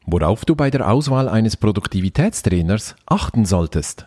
Worauf du bei der Auswahl eines Produktivitätstrainers achten solltest.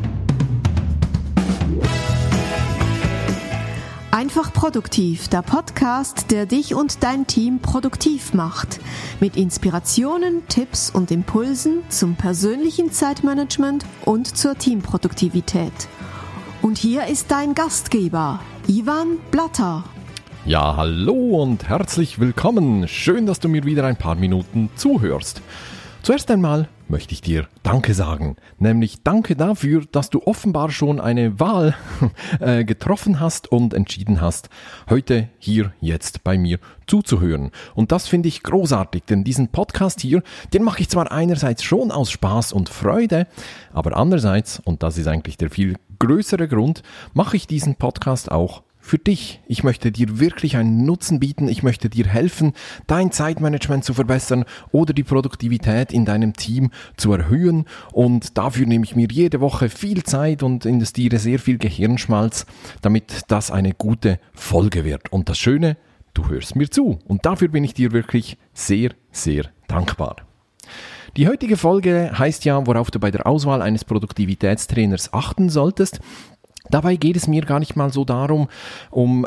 Einfach produktiv, der Podcast, der dich und dein Team produktiv macht. Mit Inspirationen, Tipps und Impulsen zum persönlichen Zeitmanagement und zur Teamproduktivität. Und hier ist dein Gastgeber, Ivan Blatter. Ja, hallo und herzlich willkommen. Schön, dass du mir wieder ein paar Minuten zuhörst. Zuerst einmal möchte ich dir Danke sagen, nämlich Danke dafür, dass du offenbar schon eine Wahl getroffen hast und entschieden hast, heute hier jetzt bei mir zuzuhören. Und das finde ich großartig, denn diesen Podcast hier, den mache ich zwar einerseits schon aus Spaß und Freude, aber andererseits, und das ist eigentlich der viel größere Grund, mache ich diesen Podcast auch für dich. Ich möchte dir wirklich einen Nutzen bieten, ich möchte dir helfen, dein Zeitmanagement zu verbessern oder die Produktivität in deinem Team zu erhöhen, und dafür nehme ich mir jede Woche viel Zeit und investiere sehr viel Gehirnschmalz, damit das eine gute Folge wird. Und das Schöne, du hörst mir zu, und dafür bin ich dir wirklich sehr, sehr dankbar. Die heutige Folge heißt ja, worauf du bei der Auswahl eines Produktivitätstrainers achten solltest. Dabei geht es mir gar nicht mal so darum, um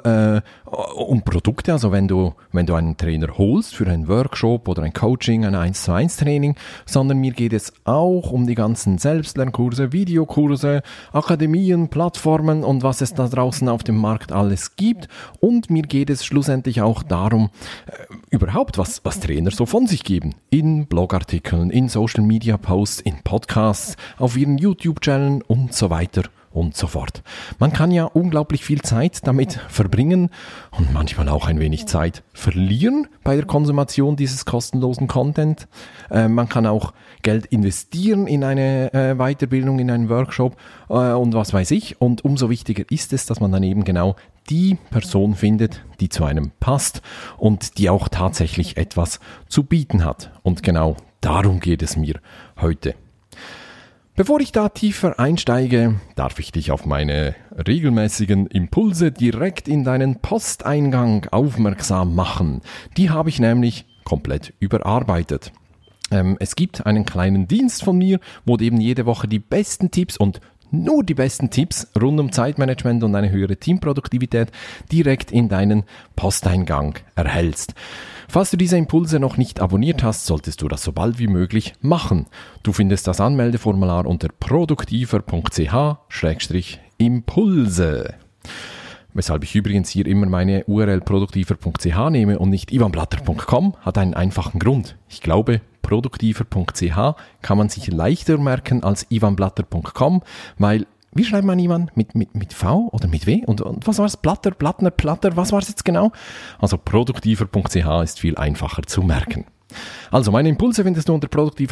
Produkte, also wenn du einen Trainer holst für einen Workshop oder ein Coaching, ein 1:1 Training, sondern mir geht es auch um die ganzen Selbstlernkurse, Videokurse, Akademien, Plattformen und was es da draußen auf dem Markt alles gibt. Und mir geht es schlussendlich auch darum, überhaupt, was Trainer so von sich geben. In Blogartikeln, in Social Media Posts, in Podcasts, auf ihren YouTube-Channeln und so weiter und so fort. Man kann ja unglaublich viel Zeit damit verbringen und manchmal auch ein wenig Zeit verlieren bei der Konsumation dieses kostenlosen Content. Man kann auch Geld investieren in eine Weiterbildung, in einen Workshop und was weiß ich. Und umso wichtiger ist es, dass man dann eben genau die Person findet, die zu einem passt und die auch tatsächlich etwas zu bieten hat. Und genau darum geht es mir heute. Bevor ich da tiefer einsteige, darf ich dich auf meine regelmäßigen Impulse direkt in deinen Posteingang aufmerksam machen. Die habe ich nämlich komplett überarbeitet. Es gibt einen kleinen Dienst von mir, wo du eben jede Woche die besten Tipps und nur die besten Tipps rund um Zeitmanagement und eine höhere Teamproduktivität direkt in deinen Posteingang erhältst. Falls du diese Impulse noch nicht abonniert hast, solltest du das so bald wie möglich machen. Du findest das Anmeldeformular unter produktiver.ch/Impulse. Weshalb ich übrigens hier immer meine URL produktiver.ch nehme und nicht ivanblatter.com, hat einen einfachen Grund. Ich glaube, produktiver.ch kann man sich leichter merken als ivanblatter.com, weil, wie schreibt man Ivan? Mit V oder mit W? Und was war es? Platter, was war es jetzt genau? Also produktiver.ch ist viel einfacher zu merken. Also meine Impulse findest du unter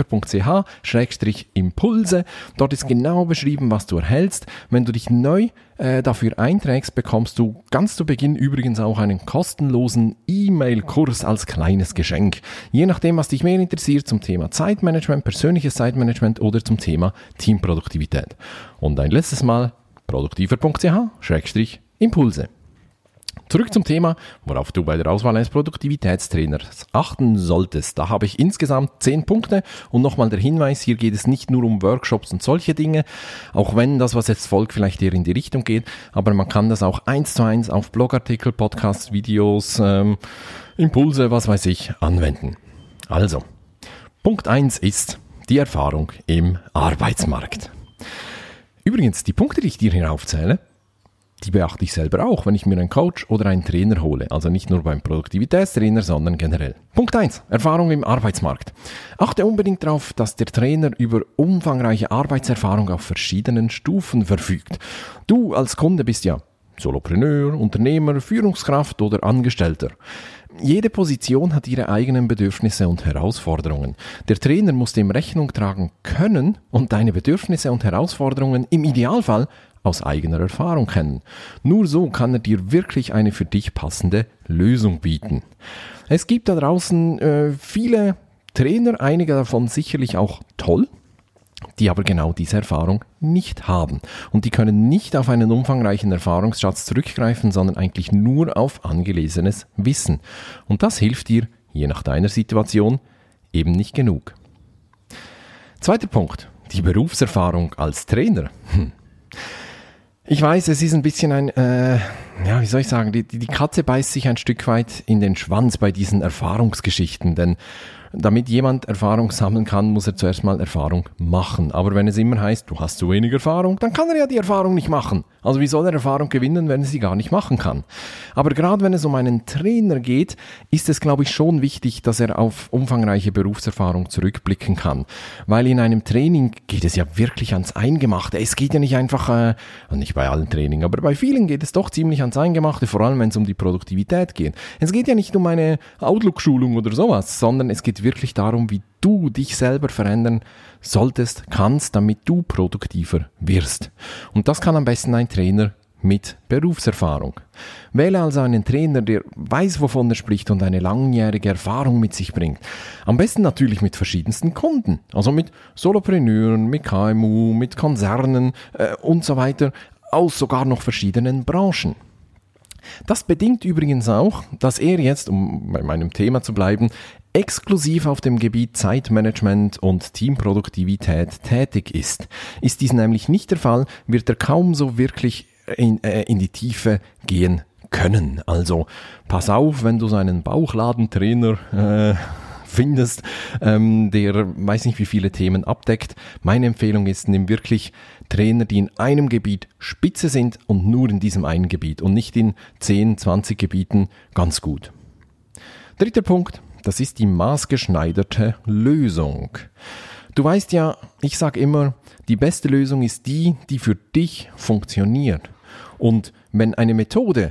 produktiver.ch/Impulse. Dort ist genau beschrieben, was du erhältst. Wenn du dich neu dafür einträgst, bekommst du ganz zu Beginn übrigens auch einen kostenlosen E-Mail-Kurs als kleines Geschenk. Je nachdem, was dich mehr interessiert zum Thema Zeitmanagement, persönliches Zeitmanagement oder zum Thema Teamproduktivität. Und ein letztes Mal produktiver.ch/Impulse. Zurück zum Thema, worauf du bei der Auswahl eines Produktivitätstrainers achten solltest. Da habe ich insgesamt 10 Punkte und nochmal der Hinweis, hier geht es nicht nur um Workshops und solche Dinge, auch wenn das, was jetzt folgt, vielleicht eher in die Richtung geht, aber man kann das auch 1:1 auf Blogartikel, Podcasts, Videos, Impulse, was weiß ich, anwenden. Also, Punkt 1 ist die Erfahrung im Arbeitsmarkt. Übrigens, die Punkte, die ich dir hier aufzähle, die beachte ich selber auch, wenn ich mir einen Coach oder einen Trainer hole. Also nicht nur beim Produktivitätstrainer, sondern generell. Punkt 1. Erfahrung im Arbeitsmarkt. Achte unbedingt darauf, dass der Trainer über umfangreiche Arbeitserfahrung auf verschiedenen Stufen verfügt. Du als Kunde bist ja Solopreneur, Unternehmer, Führungskraft oder Angestellter. Jede Position hat ihre eigenen Bedürfnisse und Herausforderungen. Der Trainer muss dem Rechnung tragen können und deine Bedürfnisse und Herausforderungen im Idealfall aus eigener Erfahrung kennen. Nur so kann er dir wirklich eine für dich passende Lösung bieten. Es gibt da draußen viele Trainer, einige davon sicherlich auch toll, die aber genau diese Erfahrung nicht haben. Und die können nicht auf einen umfangreichen Erfahrungsschatz zurückgreifen, sondern eigentlich nur auf angelesenes Wissen. Und das hilft dir, je nach deiner Situation, eben nicht genug. Zweiter Punkt, die Berufserfahrung als Trainer. Ich weiß, es ist ein bisschen die Katze beißt sich ein Stück weit in den Schwanz bei diesen Erfahrungsgeschichten, denn damit jemand Erfahrung sammeln kann, muss er zuerst mal Erfahrung machen. Aber wenn es immer heißt, du hast zu wenig Erfahrung, dann kann er ja die Erfahrung nicht machen. Also wie soll er Erfahrung gewinnen, wenn er sie gar nicht machen kann? Aber gerade wenn es um einen Trainer geht, ist es, glaube ich, schon wichtig, dass er auf umfangreiche Berufserfahrung zurückblicken kann. Weil in einem Training geht es ja wirklich ans Eingemachte. Es geht ja nicht einfach, nicht bei allen Trainings, aber bei vielen geht es doch ziemlich ans Eingemachte, vor allem wenn es um die Produktivität geht. Es geht ja nicht um eine Outlook-Schulung oder sowas, sondern es geht wirklich darum, wie du dich selber verändern kannst, damit du produktiver wirst. Und das kann am besten ein Trainer mit Berufserfahrung. Wähle also einen Trainer, der weiß, wovon er spricht und eine langjährige Erfahrung mit sich bringt. Am besten natürlich mit verschiedensten Kunden, also mit Solopreneuren, mit KMU, mit Konzernen und so weiter, aus sogar noch verschiedenen Branchen. Das bedingt übrigens auch, dass er jetzt, um bei meinem Thema zu bleiben, exklusiv auf dem Gebiet Zeitmanagement und Teamproduktivität tätig ist. Ist dies nämlich nicht der Fall, wird er kaum so wirklich in die Tiefe gehen können. Also pass auf, wenn du so einen Bauchladentrainer findest, der weiß nicht wie viele Themen abdeckt. Meine Empfehlung ist, nimm wirklich Trainer, die in einem Gebiet spitze sind und nur in diesem einen Gebiet und nicht in 10, 20 Gebieten ganz gut. Dritter Punkt, das ist die maßgeschneiderte Lösung. Du weißt ja, ich sage immer, die beste Lösung ist die, die für dich funktioniert. Und wenn eine Methode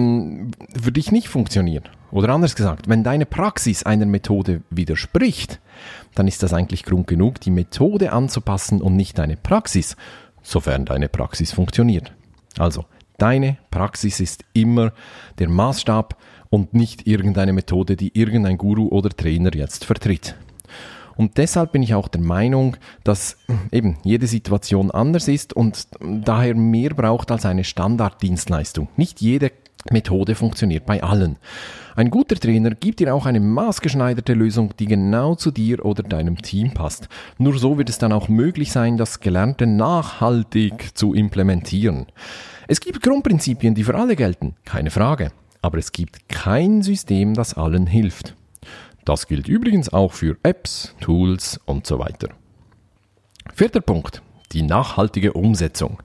für dich nicht funktioniert, oder anders gesagt, wenn deine Praxis einer Methode widerspricht, dann ist das eigentlich Grund genug, die Methode anzupassen und nicht deine Praxis, sofern deine Praxis funktioniert. Also, deine Praxis ist immer der Maßstab und nicht irgendeine Methode, die irgendein Guru oder Trainer jetzt vertritt. Und deshalb bin ich auch der Meinung, dass eben jede Situation anders ist und daher mehr braucht als eine Standarddienstleistung. Nicht jede Methode funktioniert bei allen. Ein guter Trainer gibt dir auch eine maßgeschneiderte Lösung, die genau zu dir oder deinem Team passt. Nur so wird es dann auch möglich sein, das Gelernte nachhaltig zu implementieren. Es gibt Grundprinzipien, die für alle gelten, keine Frage. Aber es gibt kein System, das allen hilft. Das gilt übrigens auch für Apps, Tools und so weiter. Vierter Punkt, die nachhaltige Umsetzung.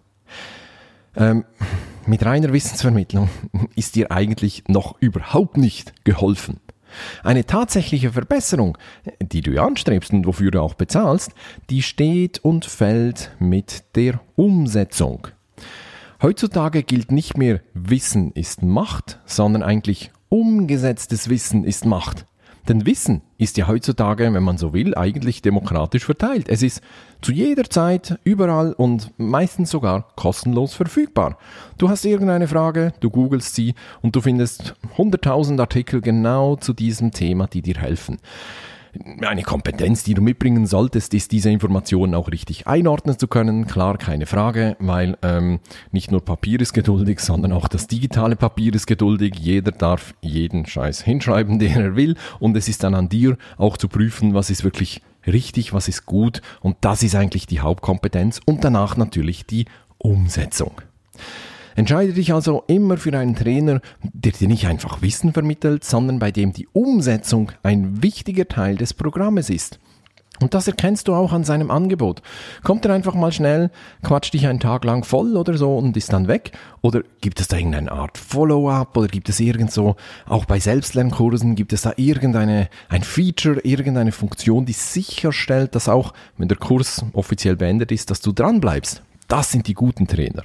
Mit reiner Wissensvermittlung ist dir eigentlich noch überhaupt nicht geholfen. Eine tatsächliche Verbesserung, die du ja anstrebst und wofür du auch bezahlst, die steht und fällt mit der Umsetzung. Heutzutage gilt nicht mehr Wissen ist Macht, sondern eigentlich umgesetztes Wissen ist Macht. Denn Wissen ist ja heutzutage, wenn man so will, eigentlich demokratisch verteilt. Es ist zu jeder Zeit, überall und meistens sogar kostenlos verfügbar. Du hast irgendeine Frage, du googelst sie und du findest 100.000 Artikel genau zu diesem Thema, die dir helfen. Eine Kompetenz, die du mitbringen solltest, ist, diese Informationen auch richtig einordnen zu können. Klar, keine Frage, weil nicht nur Papier ist geduldig, sondern auch das digitale Papier ist geduldig. Jeder darf jeden Scheiß hinschreiben, den er will. Und es ist dann an dir auch zu prüfen, was ist wirklich richtig, was ist gut. Und das ist eigentlich die Hauptkompetenz. Und danach natürlich die Umsetzung. Entscheide dich also immer für einen Trainer, der dir nicht einfach Wissen vermittelt, sondern bei dem die Umsetzung ein wichtiger Teil des Programmes ist. Und das erkennst du auch an seinem Angebot. Kommt er einfach mal schnell, quatscht dich einen Tag lang voll oder so und ist dann weg? Oder gibt es da irgendeine Art Follow-up oder gibt es irgendwo, auch bei Selbstlernkursen, gibt es da ein Feature, irgendeine Funktion, die sicherstellt, dass auch, wenn der Kurs offiziell beendet ist, dass du dranbleibst? Das sind die guten Trainer.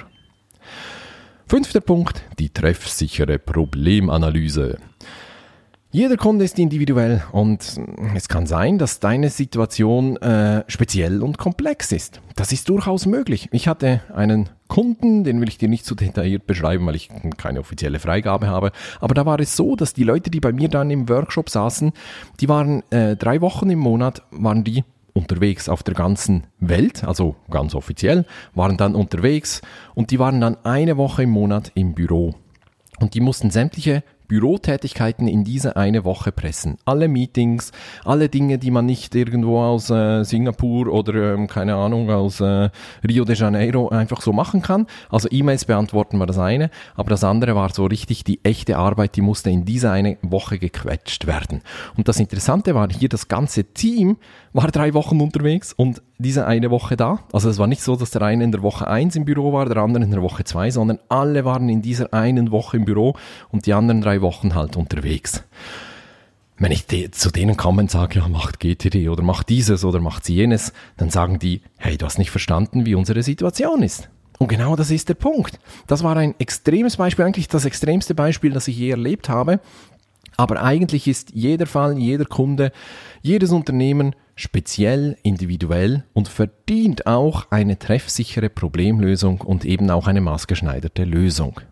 Fünfter Punkt, die treffsichere Problemanalyse. Jeder Kunde ist individuell und es kann sein, dass deine Situation speziell und komplex ist. Das ist durchaus möglich. Ich hatte einen Kunden, den will ich dir nicht zu detailliert beschreiben, weil ich keine offizielle Freigabe habe, aber da war es so, dass die Leute, die bei mir dann im Workshop saßen, die waren 3 Wochen im Monat, waren die unterwegs auf der ganzen Welt, also ganz offiziell, waren dann unterwegs und die waren dann 1 Woche im Monat im Büro. Und die mussten sämtliche Bürotätigkeiten in diese eine Woche pressen. Alle Meetings, alle Dinge, die man nicht irgendwo aus Singapur oder keine Ahnung, aus Rio de Janeiro einfach so machen kann. Also E-Mails beantworten war das eine, aber das andere war so richtig die echte Arbeit, die musste in diese eine Woche gequetscht werden. Und das Interessante war hier, das ganze Team war 3 Wochen unterwegs und diese eine Woche da. Also es war nicht so, dass der eine in der Woche 1 im Büro war, der andere in der Woche 2, sondern alle waren in dieser einen Woche im Büro und die anderen 3 Wochen halt unterwegs. Wenn ich zu denen komme und sage, ja, macht GTD oder macht dieses oder macht jenes, dann sagen die, hey, du hast nicht verstanden, wie unsere Situation ist. Und genau das ist der Punkt. Das war ein extremes Beispiel, eigentlich das extremste Beispiel, das ich je erlebt habe. Aber eigentlich ist jeder Fall, jeder Kunde, jedes Unternehmen speziell, individuell und verdient auch eine treffsichere Problemlösung und eben auch eine maßgeschneiderte Lösung.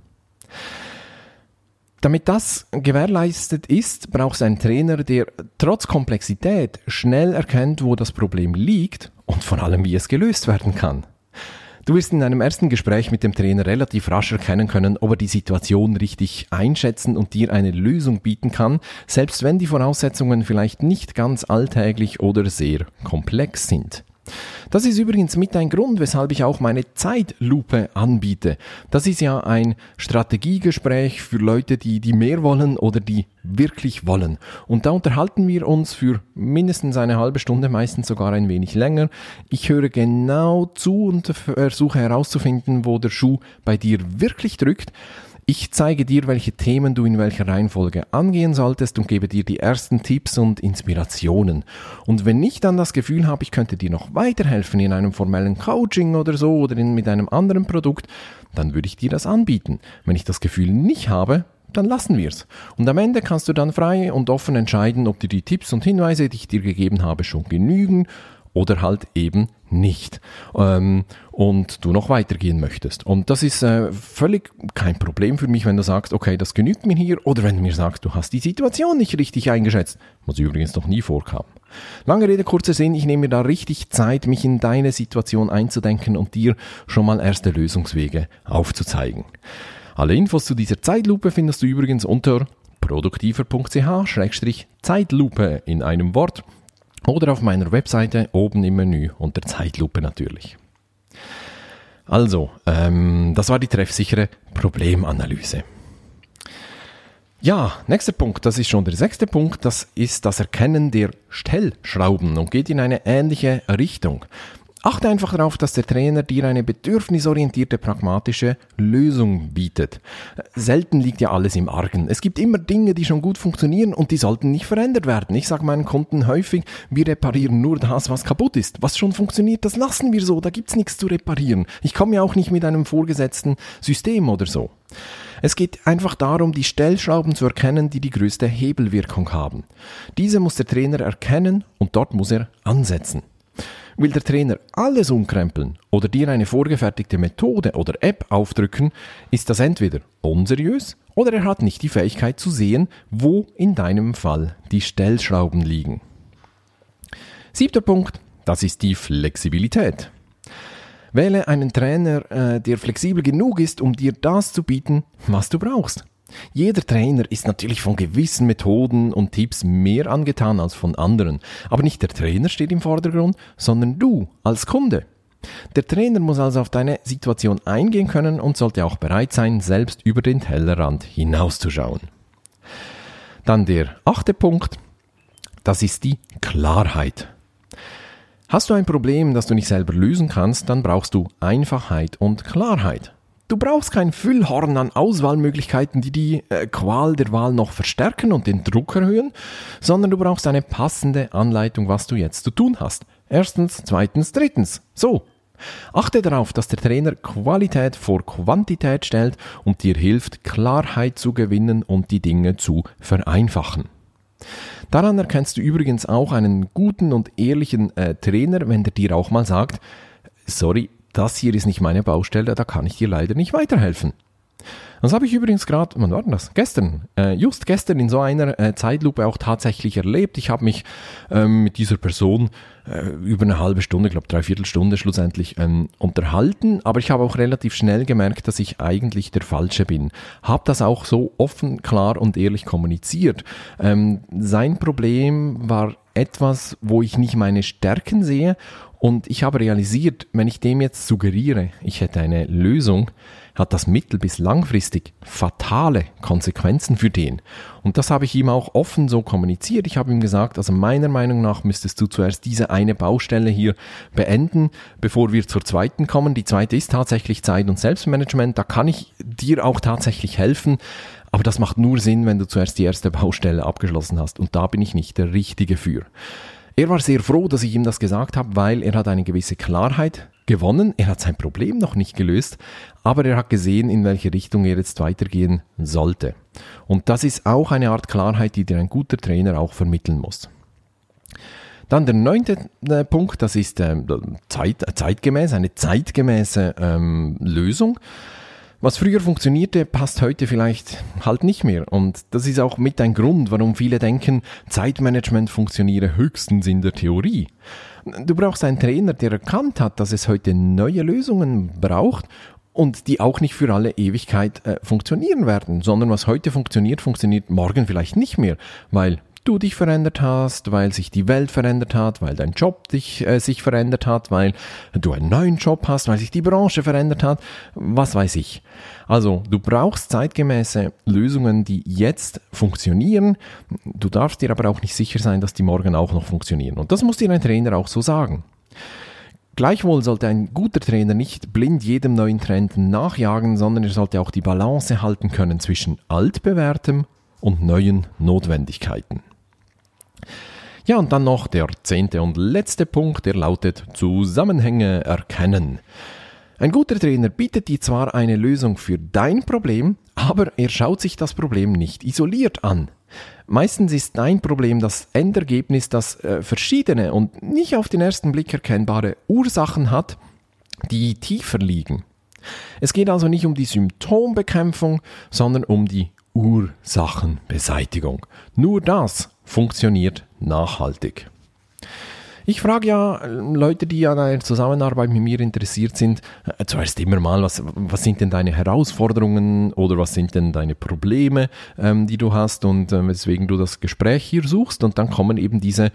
Damit das gewährleistet ist, braucht es einen Trainer, der trotz Komplexität schnell erkennt, wo das Problem liegt und vor allem, wie es gelöst werden kann. Du wirst in einem ersten Gespräch mit dem Trainer relativ rasch erkennen können, ob er die Situation richtig einschätzen und dir eine Lösung bieten kann, selbst wenn die Voraussetzungen vielleicht nicht ganz alltäglich oder sehr komplex sind. Das ist übrigens mit ein Grund, weshalb ich auch meine Zeitlupe anbiete. Das ist ja ein Strategiegespräch für Leute, die mehr wollen oder die wirklich wollen. Und da unterhalten wir uns für mindestens eine halbe Stunde, meistens sogar ein wenig länger. Ich höre genau zu und versuche herauszufinden, wo der Schuh bei dir wirklich drückt. Ich zeige dir, welche Themen du in welcher Reihenfolge angehen solltest und gebe dir die ersten Tipps und Inspirationen. Und wenn ich dann das Gefühl habe, ich könnte dir noch weiterhelfen in einem formellen Coaching oder so oder mit einem anderen Produkt, dann würde ich dir das anbieten. Wenn ich das Gefühl nicht habe, dann lassen wir es. Und am Ende kannst du dann frei und offen entscheiden, ob dir die Tipps und Hinweise, die ich dir gegeben habe, schon genügen oder halt eben nicht und du noch weitergehen möchtest. Und das ist völlig kein Problem für mich, wenn du sagst, okay, das genügt mir hier, oder wenn du mir sagst, du hast die Situation nicht richtig eingeschätzt, was übrigens noch nie vorkam. Lange Rede, kurzer Sinn, ich nehme mir da richtig Zeit, mich in deine Situation einzudenken und dir schon mal erste Lösungswege aufzuzeigen. Alle Infos zu dieser Zeitlupe findest du übrigens unter produktiver.ch/Zeitlupe in einem Wort oder auf meiner Webseite oben im Menü unter Zeitlupe natürlich. Also, das war die treffsichere Problemanalyse. Ja, nächster Punkt, das ist schon der 6. Punkt, das ist das Erkennen der Stellschrauben und geht in eine ähnliche Richtung. Achte einfach darauf, dass der Trainer dir eine bedürfnisorientierte, pragmatische Lösung bietet. Selten liegt ja alles im Argen. Es gibt immer Dinge, die schon gut funktionieren und die sollten nicht verändert werden. Ich sage meinen Kunden häufig, wir reparieren nur das, was kaputt ist. Was schon funktioniert, das lassen wir so, da gibt's nichts zu reparieren. Ich komme ja auch nicht mit einem vorgesetzten System oder so. Es geht einfach darum, die Stellschrauben zu erkennen, die die größte Hebelwirkung haben. Diese muss der Trainer erkennen und dort muss er ansetzen. Will der Trainer alles umkrempeln oder dir eine vorgefertigte Methode oder App aufdrücken, ist das entweder unseriös oder er hat nicht die Fähigkeit zu sehen, wo in deinem Fall die Stellschrauben liegen. 7. Punkt, das ist die Flexibilität. Wähle einen Trainer, der flexibel genug ist, um dir das zu bieten, was du brauchst. Jeder Trainer ist natürlich von gewissen Methoden und Tipps mehr angetan als von anderen. Aber nicht der Trainer steht im Vordergrund, sondern du als Kunde. Der Trainer muss also auf deine Situation eingehen können und sollte auch bereit sein, selbst über den Tellerrand hinauszuschauen. Dann der 8. Punkt, das ist die Klarheit. Hast du ein Problem, das du nicht selber lösen kannst, dann brauchst du Einfachheit und Klarheit. Du brauchst kein Füllhorn an Auswahlmöglichkeiten, die die Qual der Wahl noch verstärken und den Druck erhöhen, sondern du brauchst eine passende Anleitung, was du jetzt zu tun hast. 1., 2., 3. So. Achte darauf, dass der Trainer Qualität vor Quantität stellt und dir hilft, Klarheit zu gewinnen und die Dinge zu vereinfachen. Daran erkennst du übrigens auch einen guten und ehrlichen Trainer, wenn der dir auch mal sagt, sorry, das hier ist nicht meine Baustelle, da kann ich dir leider nicht weiterhelfen. Das habe ich übrigens gerade, wann war denn das? Just gestern in so einer Zeitlupe auch tatsächlich erlebt. Ich habe mich mit dieser Person über eine halbe Stunde, ich glaube 3/4 Stunde schlussendlich unterhalten, aber ich habe auch relativ schnell gemerkt, dass ich eigentlich der Falsche bin. Habe das auch so offen, klar und ehrlich kommuniziert. Sein Problem war etwas, wo ich nicht meine Stärken sehe, und ich habe realisiert, wenn ich dem jetzt suggeriere, ich hätte eine Lösung, hat das mittel- bis langfristig fatale Konsequenzen für den. Und das habe ich ihm auch offen so kommuniziert. Ich habe ihm gesagt, also meiner Meinung nach müsstest du zuerst diese eine Baustelle hier beenden, bevor wir zur zweiten kommen. Die zweite ist tatsächlich Zeit- und Selbstmanagement. Da kann ich dir auch tatsächlich helfen. Aber das macht nur Sinn, wenn du zuerst die erste Baustelle abgeschlossen hast. Und da bin ich nicht der Richtige für. Er war sehr froh, dass ich ihm das gesagt habe, weil er hat eine gewisse Klarheit gewonnen. Er hat sein Problem noch nicht gelöst, aber er hat gesehen, in welche Richtung er jetzt weitergehen sollte. Und das ist auch eine Art Klarheit, die dir ein guter Trainer auch vermitteln muss. Dann der 9. Punkt, das ist eine zeitgemäße Lösung. Was früher funktionierte, passt heute vielleicht halt nicht mehr. Und das ist auch mit ein Grund, warum viele denken, Zeitmanagement funktioniere höchstens in der Theorie. Du brauchst einen Trainer, der erkannt hat, dass es heute neue Lösungen braucht und die auch nicht für alle Ewigkeit funktionieren werden, sondern was heute funktioniert, funktioniert morgen vielleicht nicht mehr, weil du dich verändert hast, weil sich die Welt verändert hat, weil dein Job sich verändert hat, weil du einen neuen Job hast, weil sich die Branche verändert hat, was weiß ich. Also du brauchst zeitgemäße Lösungen, die jetzt funktionieren. Du darfst dir aber auch nicht sicher sein, dass die morgen auch noch funktionieren. Und das muss dir ein Trainer auch so sagen. Gleichwohl sollte ein guter Trainer nicht blind jedem neuen Trend nachjagen, sondern er sollte auch die Balance halten können zwischen altbewährtem und neuen Notwendigkeiten. Ja, und dann noch der 10. und letzte Punkt, der lautet Zusammenhänge erkennen. Ein guter Trainer bietet dir zwar eine Lösung für dein Problem, aber er schaut sich das Problem nicht isoliert an. Meistens ist dein Problem das Endergebnis, das verschiedene und nicht auf den ersten Blick erkennbare Ursachen hat, die tiefer liegen. Es geht also nicht um die Symptombekämpfung, sondern um die Ursachenbeseitigung. Nur das funktioniert nachhaltig. Ich frage ja Leute, die an einer Zusammenarbeit mit mir interessiert sind, zuerst immer mal, was sind denn deine Herausforderungen oder was sind denn deine Probleme, die du hast und weswegen du das Gespräch hier suchst, und dann kommen eben diese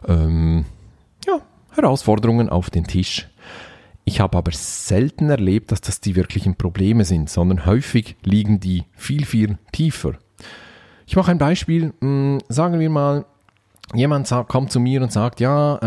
Herausforderungen auf den Tisch. Ich habe aber selten erlebt, dass das die wirklichen Probleme sind, sondern häufig liegen die viel, viel tiefer. Ich mache ein Beispiel. Sagen wir mal, jemand kommt zu mir und sagt,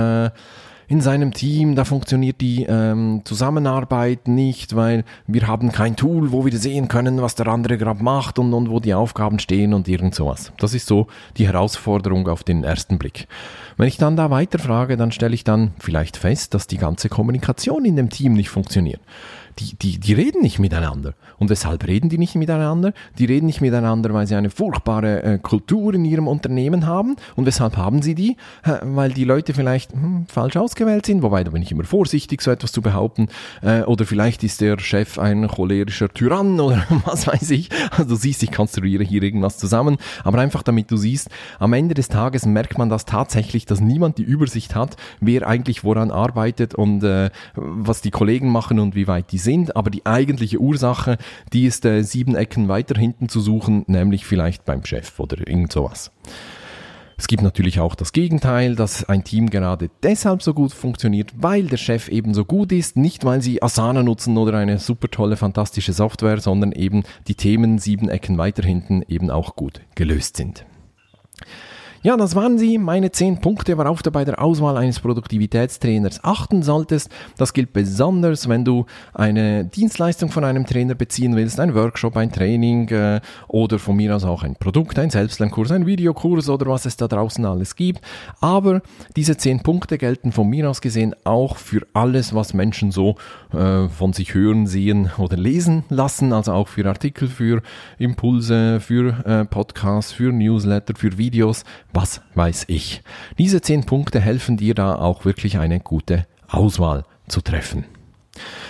in seinem Team, da funktioniert die Zusammenarbeit nicht, weil wir haben kein Tool, wo wir sehen können, was der andere gerade macht und wo die Aufgaben stehen und irgend sowas. Das ist so die Herausforderung auf den ersten Blick. Wenn ich dann da weiterfrage, dann stelle ich dann vielleicht fest, dass die ganze Kommunikation in dem Team nicht funktioniert. Die reden nicht miteinander. Und weshalb reden die nicht miteinander? Die reden nicht miteinander, weil sie eine furchtbare Kultur in ihrem Unternehmen haben. Und weshalb haben sie die? Weil die Leute vielleicht falsch ausgewählt sind. Wobei, da bin ich immer vorsichtig, so etwas zu behaupten. Oder vielleicht ist der Chef ein cholerischer Tyrann oder was weiß ich. Also du siehst, ich konstruiere hier irgendwas zusammen. Aber einfach damit du siehst, am Ende des Tages merkt man das tatsächlich, dass niemand die Übersicht hat, wer eigentlich woran arbeitet und was die Kollegen machen und wie weit die sind. Aber die eigentliche Ursache, die ist 7 Ecken weiter hinten zu suchen, nämlich vielleicht beim Chef oder irgend sowas. Es gibt natürlich auch das Gegenteil, dass ein Team gerade deshalb so gut funktioniert, weil der Chef eben so gut ist, nicht weil sie Asana nutzen oder eine super tolle, fantastische Software, sondern eben die Themen 7 Ecken weiter hinten eben auch gut gelöst sind. Ja, das waren sie, meine 10 Punkte, worauf du bei der Auswahl eines Produktivitätstrainers achten solltest. Das gilt besonders, wenn du eine Dienstleistung von einem Trainer beziehen willst, ein Workshop, ein Training oder von mir aus auch ein Produkt, ein Selbstlernkurs, ein Videokurs oder was es da draußen alles gibt. Aber diese 10 Punkte gelten von mir aus gesehen auch für alles, was Menschen so von sich hören, sehen oder lesen lassen, also auch für Artikel, für Impulse, für Podcasts, für Newsletter, für Videos, was weiß ich. Diese 10 Punkte helfen dir da auch wirklich eine gute Auswahl zu treffen.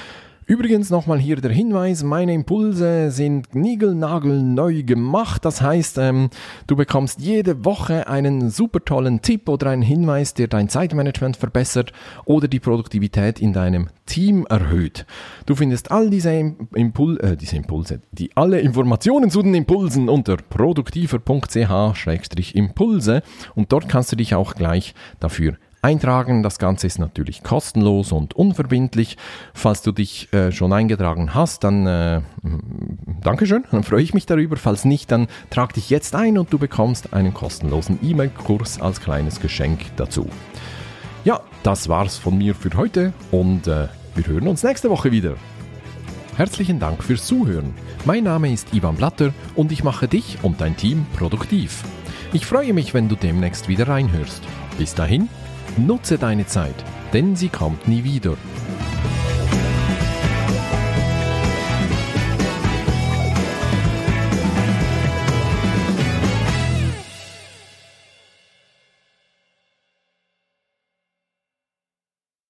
Übrigens nochmal hier der Hinweis, meine Impulse sind niegelnagelneu gemacht. Das heißt, du bekommst jede Woche einen super tollen Tipp oder einen Hinweis, der dein Zeitmanagement verbessert oder die Produktivität in deinem Team erhöht. Du findest all alle Informationen zu den Impulsen unter produktiver.ch/Impulse und dort kannst du dich auch gleich dafür eintragen. Das Ganze ist natürlich kostenlos und unverbindlich. Falls du dich schon eingetragen hast, dann Dankeschön, dann freue ich mich darüber. Falls nicht, dann trag dich jetzt ein und du bekommst einen kostenlosen E-Mail-Kurs als kleines Geschenk dazu. Ja, das war's von mir für heute und wir hören uns nächste Woche wieder. Herzlichen Dank fürs Zuhören. Mein Name ist Ivan Blatter und ich mache dich und dein Team produktiv. Ich freue mich, wenn du demnächst wieder reinhörst. Bis dahin, nutze deine Zeit, denn sie kommt nie wieder.